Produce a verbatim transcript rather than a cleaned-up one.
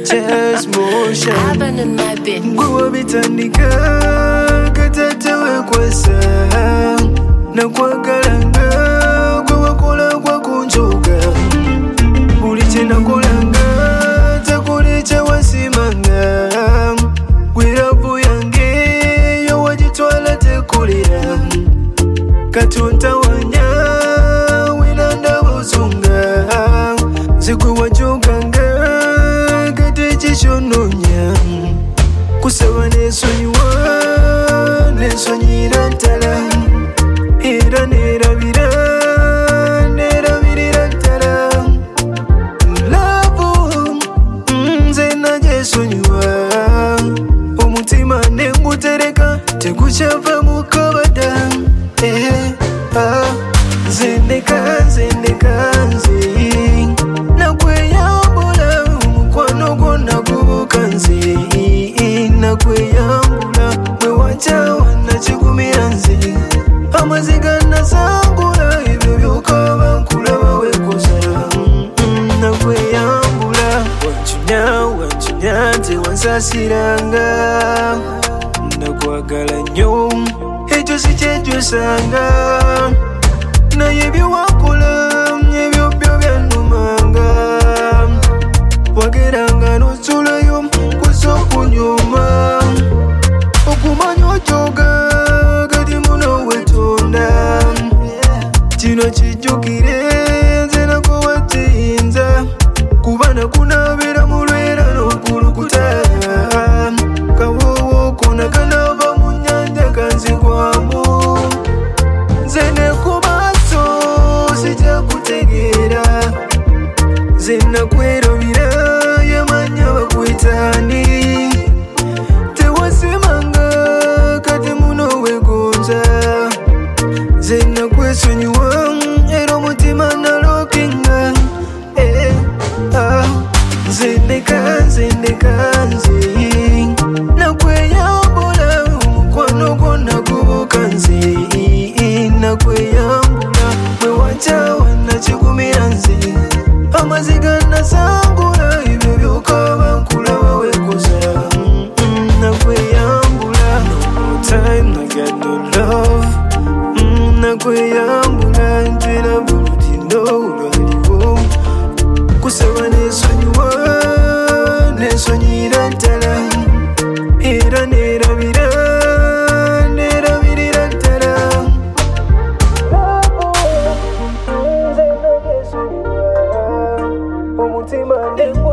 chest motion. Happened in my bed. Nguwa bitandika katatewe kwesa na kwagalanga gwe wakola kwa kunjoga buli kye nakolanga tekuli kye wasimanga gwe lavu yange yo wagitwala tekulira katonta wanya wina ndaba ozunga zigwe wajoganga kati kikyononya kusaba nesonyiwa nensonyira ntala era nerabira nerabirira ntala lavu nze najesonyiwa omutima nengutereka tegukyava mu kabada eh, ah, zendeka zendeka nze nakweyambula omukwano gwonna gubuka nze nakweyambula bwe wajawa nakigumira nze amaziga nasangula ebyo byokaba nkulaba wekoza nakweyambula wancunya wancunya nze wansasiranga nakwagala nnyo ekyo si kyejjusanga naye byewakola ebyo byo byannumanga wageranga nosulayo kusa okunyuma okumanya ojoga kati muno wetonda kino kijjukire nze nako watiyinza kuba nakunaabira mu lwera n'okulukuta kawowo kona kanava mu nnyanja kanzigwamu nze ne ku maaso sijja kutegeera nze nakwerabira yamanya bakwetani tewasimanga kati muno wegonza nze nakwesonyiwa era omutima nalokinga eh, ah, nze ndeka nze ndeka nze nakweyambula omukwano gwonna gubuka nze nakweyambula bwe wajawa nakigumira nze amaziga nasangula ebyo byokaba nkulaba wekoza nakweyambula no time I got no love nakweyambula ntera bulutino olwaliwo kusaba nesonyiwa nensonyira ntala era nerabira nerabirira ntala omutima